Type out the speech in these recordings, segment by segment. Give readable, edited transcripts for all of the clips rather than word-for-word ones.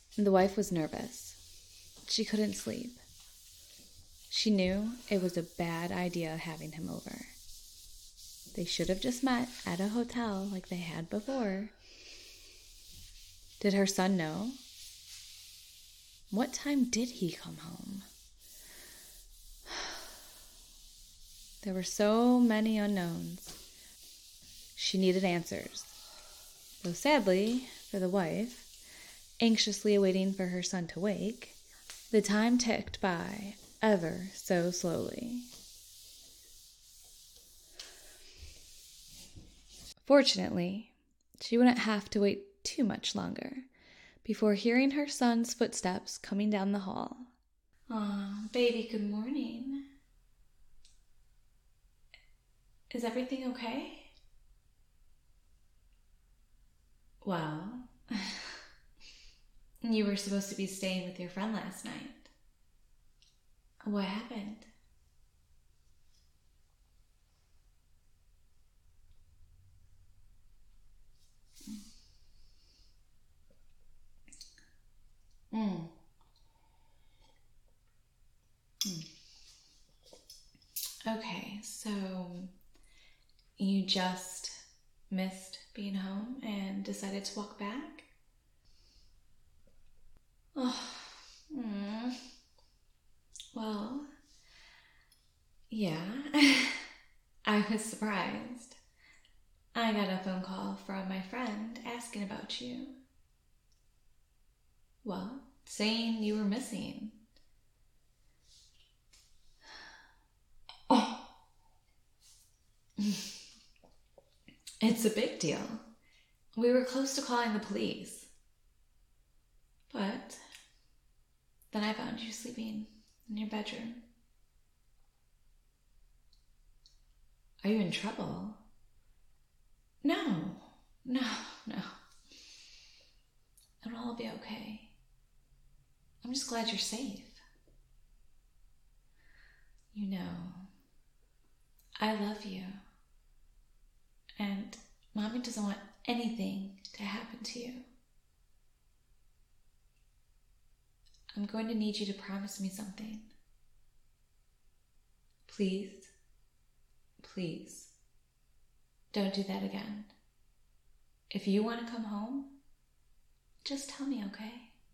The wife was nervous. She couldn't sleep. She knew it was a bad idea having him over. They should have just met at a hotel like they had before. Did her son know? What time did he come home? There were so many unknowns. She needed answers. Though sadly, for the wife, anxiously awaiting for her son to wake, the time ticked by ever so slowly. Fortunately, she wouldn't have to wait too much longer before hearing her son's footsteps coming down the hall. "Aw, baby, good morning. Is everything okay?" "Well, you were supposed to be staying with your friend last night. What happened?" Mm. Okay, so you just missed being home and decided to walk back? Oh, well, yeah. I was surprised. I got a phone call from my friend asking about you. Well, saying you were missing. Oh. It's a big deal. We were close to calling the police. But then I found you sleeping in your bedroom. Are you in trouble? No. It'll all be okay. I'm just glad you're safe. You know, I love you. And Mommy doesn't want anything to happen to you. I'm going to need you to promise me something. Please, don't do that again. If you want to come home, just tell me, okay?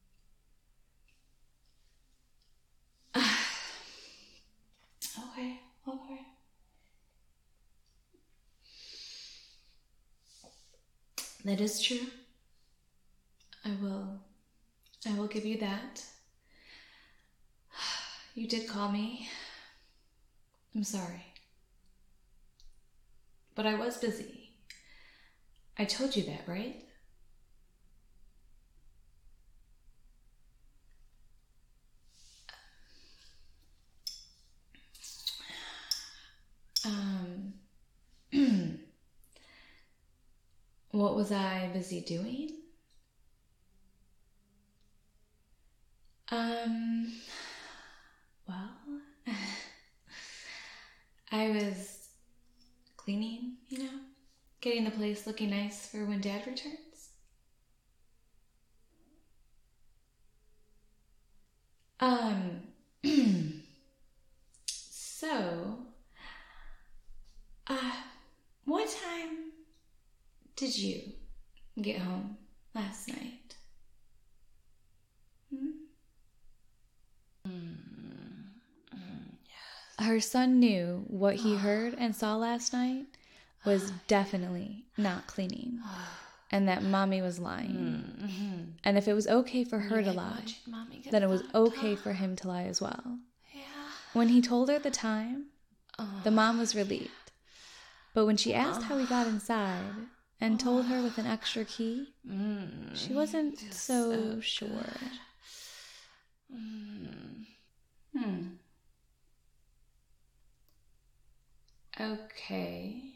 Okay. That is true. I will give you that. You did call me. I'm sorry. But I was busy. I told you that, right? What was I busy doing? Well, I was cleaning, getting the place looking nice for when Dad returns. So, what time did you get home last night? Her son knew what he heard and saw last night was definitely not cleaning, and that Mommy was lying. And if it was okay for her to lie, then it was okay for him to lie as well. When he told her the time, the mom was relieved. But when she asked how he got inside and told her with an extra key, she wasn't so sure. Okay.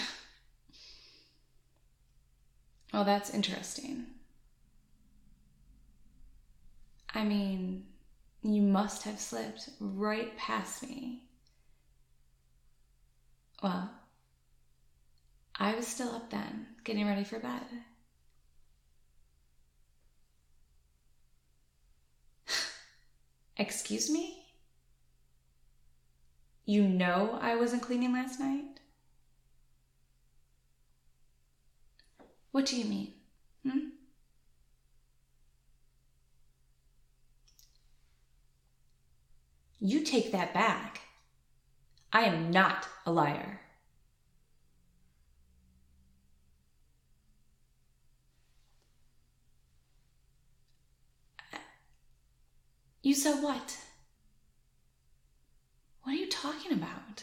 Well, that's interesting. I mean, you must have slipped right past me. Well, I was still up then, getting ready for bed. Excuse me? You know I wasn't cleaning last night? What do you mean? You take that back. I am not a liar. You said what? What are you talking about?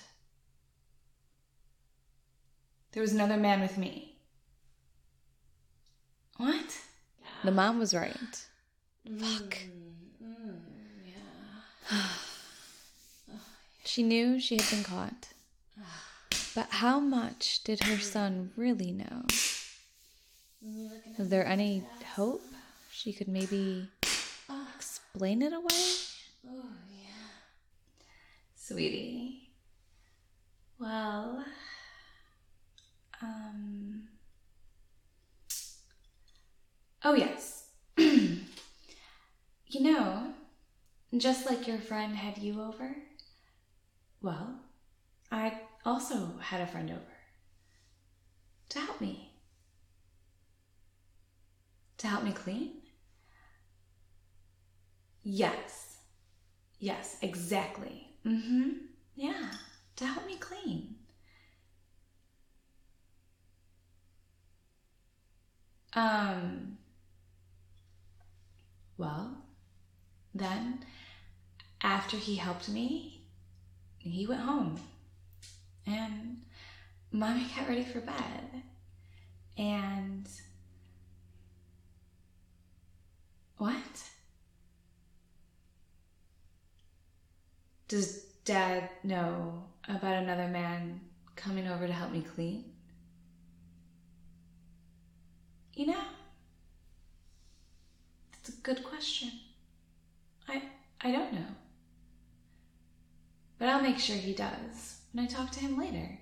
There was another man with me. What? The mom was right. Fuck. She knew she had been caught. But how much did her son really know? Was there any hope she could maybe explain it away? Oh, yeah. Sweetie. Well, oh yes. You know, just like your friend had you over, well, I also had a friend over to help me. To help me clean? Yes. Yes, exactly. Yeah, to help me clean. Well, then, after he helped me, he went home. And Mommy got ready for bed. And... What? Does Dad know about another man coming over to help me clean? You know, that's a good question. I don't know. But I'll make sure he does when I talk to him later.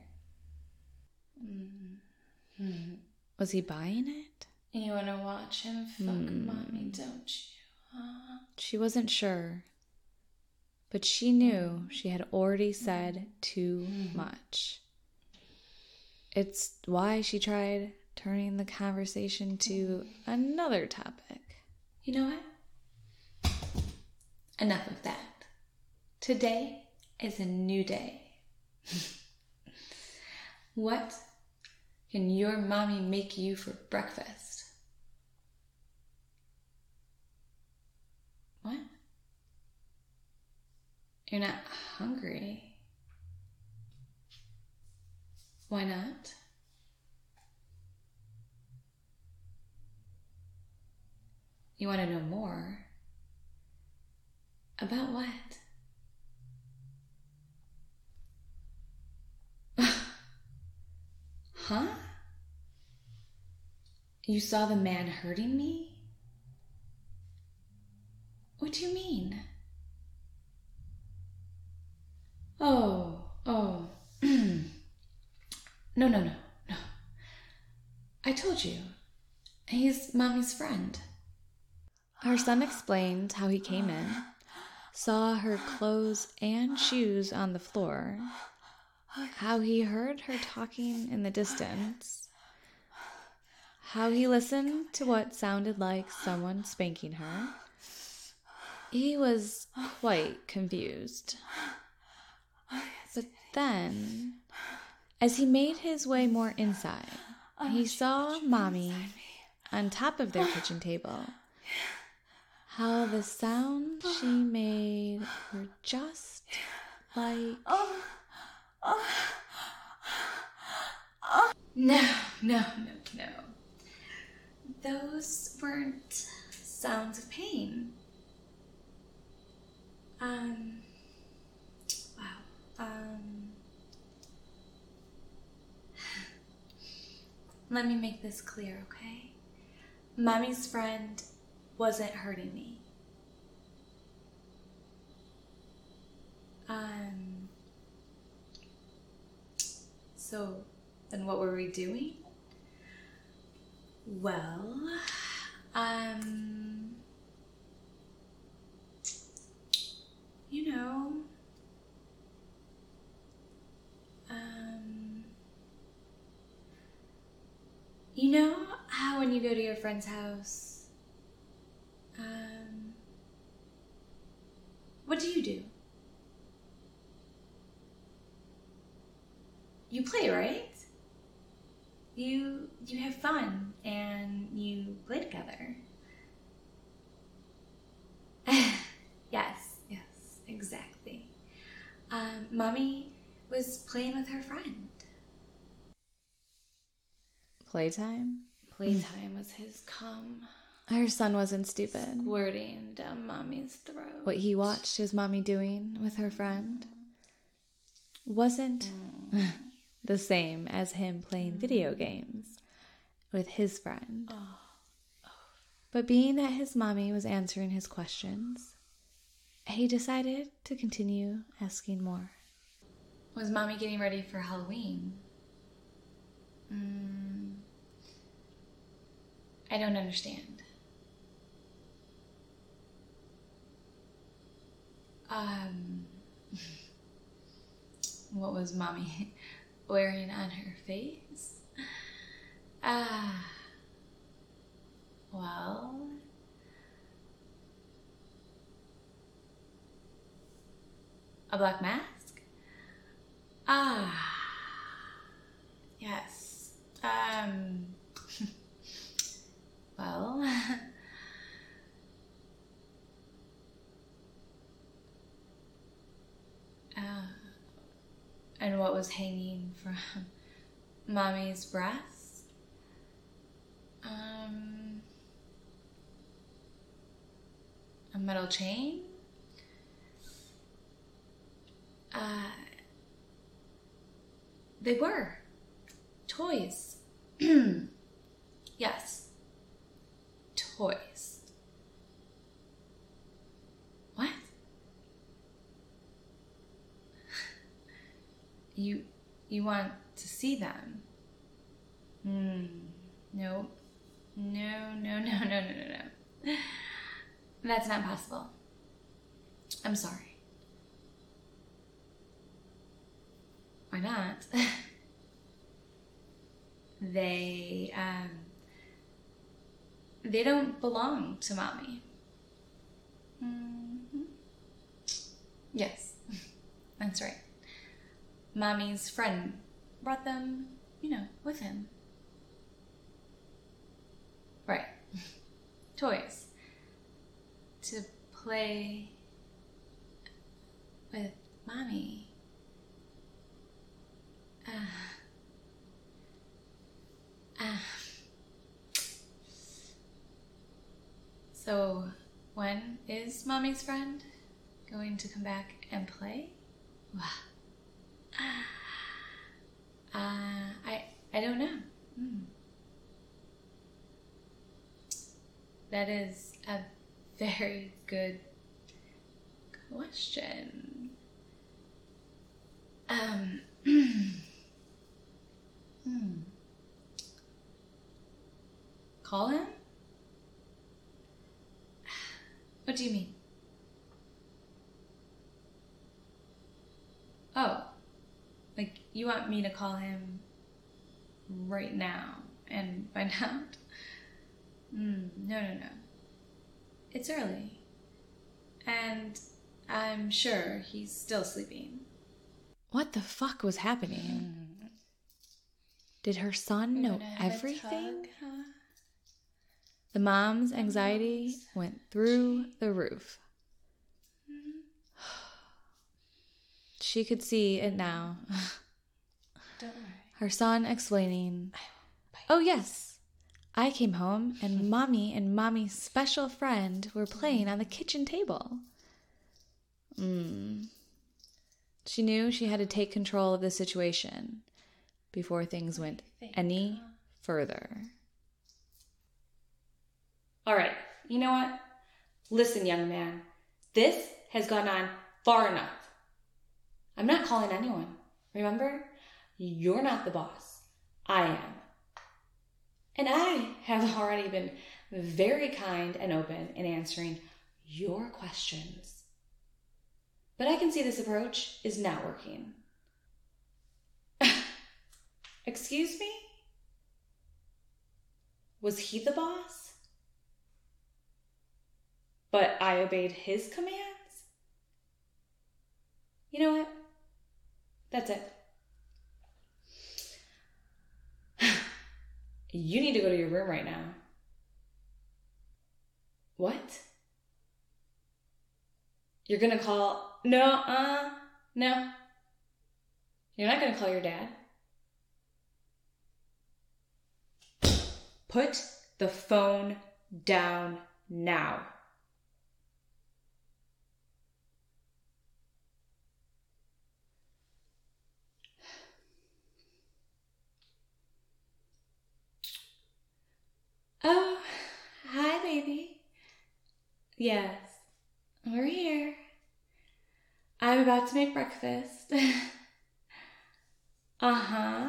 Was he buying it? You want to watch him fuck Mommy, don't you? She wasn't sure. But she knew she had already said too much. It's why she tried turning the conversation to another topic. You know what? Enough of that. Today is a new day. What can your mommy make you for breakfast? What? You're not hungry. Why not? You want to know more? About what? Huh? You saw the man hurting me? What do you mean? Oh. No. I told you. He's Mommy's friend. Her son explained how he came in, saw her clothes and shoes on the floor, how he heard her talking in the distance, how he listened to what sounded like someone spanking her. He was quite confused. But then, as he made his way more inside, he saw Mommy on top of their kitchen table. How the sounds she made were just like... No. Those weren't sounds of pain. Let me make this clear, okay? Mommy's friend wasn't hurting me. So then what were we doing? Well, when you go to your friend's house, what do? You play, right? You have fun and you play together. Yes, exactly. Mommy was playing with her friend. Playtime? Playtime was his cum. Her son wasn't stupid. Squirting down Mommy's throat. What he watched his mommy doing with her friend wasn't the same as him playing video games with his friend. But being that his mommy was answering his questions, he decided to continue asking more. Was Mommy getting ready for Halloween? I don't understand. What was Mommy wearing on her face? Well, a black mask? Yes. Well, and what was hanging from Mommy's breast? A metal chain? They were toys. Yes, toys. What? You want to see them? No. That's not possible. I'm sorry. Why not? They don't belong to Mommy. Yes, that's right. Mommy's friend brought them, with him. Right. Toys. To play with Mommy. So, when is Mommy's friend going to come back and play? I don't know. That is a very good question. Call him? What do you mean? Oh, like you want me to call him right now and find out? No. It's early. And I'm sure he's still sleeping. What the fuck was happening? Did her son know everything? The mom's anxiety went through the roof. She could see it now. Don't worry. Her son explaining, "Oh yes, I came home and Mommy and Mommy's special friend were playing on the kitchen table." She knew she had to take control of the situation before things went any further. All right, you know what? Listen, young man, this has gone on far enough. I'm not calling anyone. Remember? You're not the boss. I am. And I have already been very kind and open in answering your questions. But I can see this approach is not working. Excuse me? Was he the boss? But I obeyed his commands? You know what? That's it. You need to go to your room right now. What? You're gonna call... No. You're not gonna call your dad. Put the phone down now. Oh, hi, baby. Yes, we're here. I'm about to make breakfast. Uh-huh.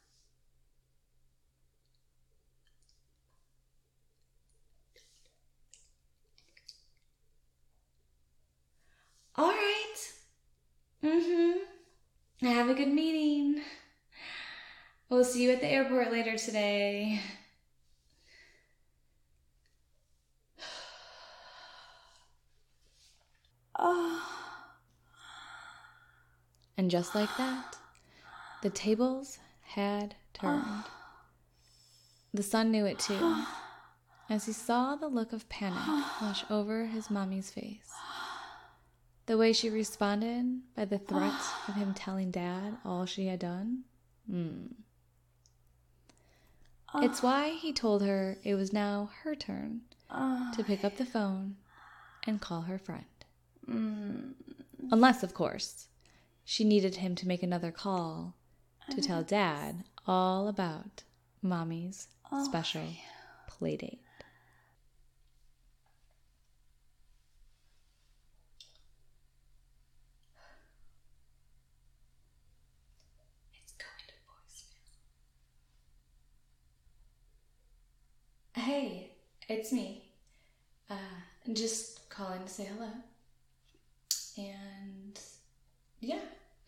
All right. Have a good meeting. We'll see you at the airport later today. And just like that, the tables had turned. The son knew it too, as he saw the look of panic flush over his mommy's face. The way she responded by the threat of him telling Dad all she had done. It's why he told her it was now her turn to pick up the phone and call her friend. Unless, of course, she needed him to make another call to tell Dad all about Mommy's special playdate. It's going to voicemail. Hey, it's me. Just calling to say hello. And yeah,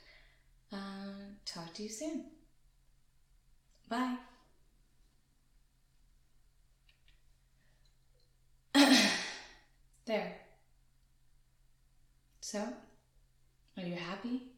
talk to you soon. Bye. There. So, are you happy?